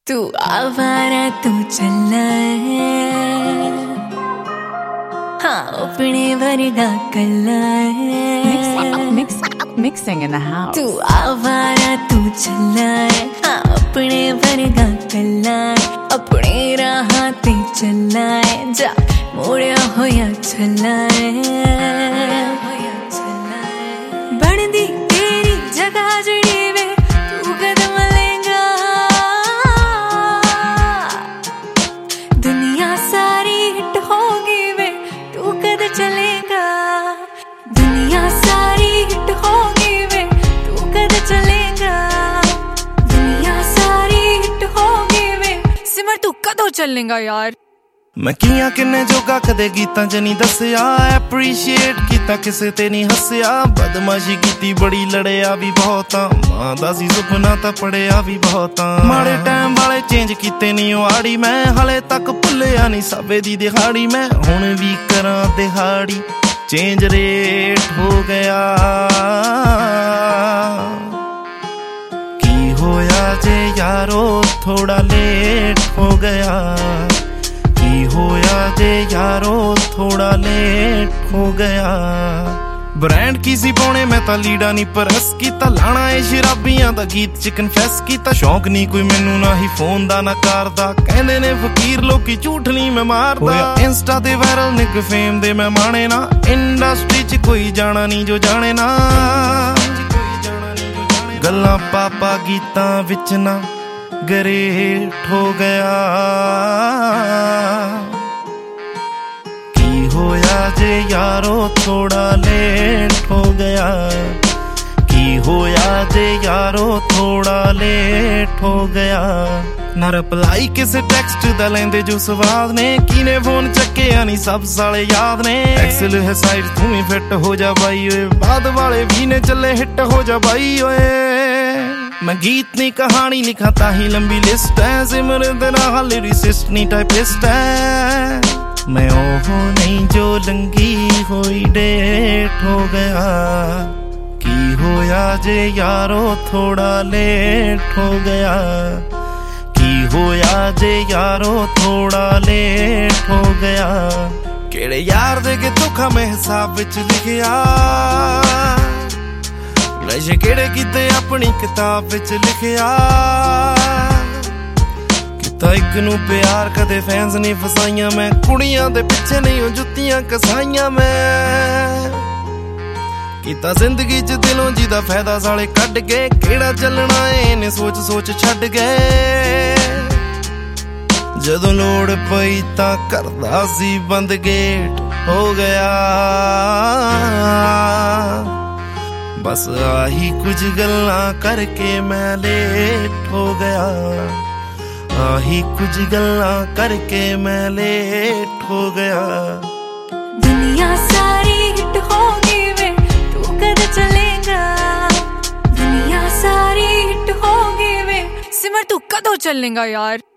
तू आवारा तू चलना है, हाँ अपने वर्गा कल्ला है। Mixing in the house. तू आवारा तू चलना है, हाँ अपने वर्गा कल्ला है। अपने राह ते चलना है, जा मोड़िया होया चलना है। बनदी तेरी जगह जड़ी वे तू कदम लेगा, दुनिया सारी हिट होगी वे तू कद चलेगा। दुनिया सारी हिट होगी वे तू कद चलेगा। दुनिया सारी हिट होगी वे सिमर तू कदों चलेगा यार। मैं किया किन्ने जोगा कदे गीतां च नहीं दस्सिया, एप्रीशिएट कीता किसे ते नहीं हस्सिया। बदमाशी कीती बड़ी लड़िया भी बहुत, मां दा सी सुपना तां पढ़िया भी बहुत। माड़े टाइम वाले चेंज कीते नहीं आड़ी, मैं हले तक भुल्लिया नहीं साबे दी दिहाड़ी। मैं हुण भी करां दिहाड़ी, चेंज रेट हो गया। की होया जे यारो थोड़ा लेट हो गया। होया जे यारो थोड़ा लेट हो गया। ब्रांड की सी पाने मैं ता लीडा नहीं परस कीता, लाना है शराबियां दा गीत च कन्फेस कीता। शौक नहीं कोई मैनू ना ही फोन दा ना कार दा, कहंदे ने फकीर लोकी झूठ नहीं मैं मारदा। इंस्टा ते वायरल निक फेम दे मैं माने ना, इंडस्ट्री च कोई जाना नहीं जो जाने ना। गल्लां पापा गीतां विच ना गरेट हो गया। की होया जे यारो थोड़ा लेट हो गया। की होया जे यारो थोड़ा लेट हो गया। ना रिप्लाई किसे टेक्स्ट दा लेंदे जो स्वाद ने, कीने फोन चक्किया नहीं सब साले याद ने। एक्सेल है साइड तू ही फिट हो जा बाई ओए, बाद वाले भी ने चले हिट हो जा बाई ओए। मैं गीत नहीं कहानी लिखा ताही लंबी लिस्ट है, सिमर तेरा हाल लिरिसिस्ट नहीं टाइपिस्ट है। मैं ओहो नहीं जो लंगी होई डेट हो गया। की होया जे यारो थोड़ा लेट हो गया। की होया जे यारो थोड़ा लेट हो गया। केड़े यार दे के धोखा मैं हिसाब विच लिखिया, नशे केड़े कीते अपनी किताब विच लिखिया। किता इक नू प्यार कदे फैंस नहीं फसाइयां, मैं कुड़ियां दे पिछे नहीं हो जुत्तियां कसाइयां। मैं किता जिंदगी च दिलों जिदा फायदा साले कढ के, केड़ा चलना इन्हें सोच सोच छड्ड गए। जदों लोड़ पई तां करदा सी बंद गेट हो गया। बस आही कुछ गल्लां करके मैं लेट हो गया। आही कुछ गल्लां करके मैं लेट हो गया। दुनिया सारी हिट होगी वे तू कद चलेगा। दुनिया सारी हिट होगी वे सिमर तू कदों चलेगा यार।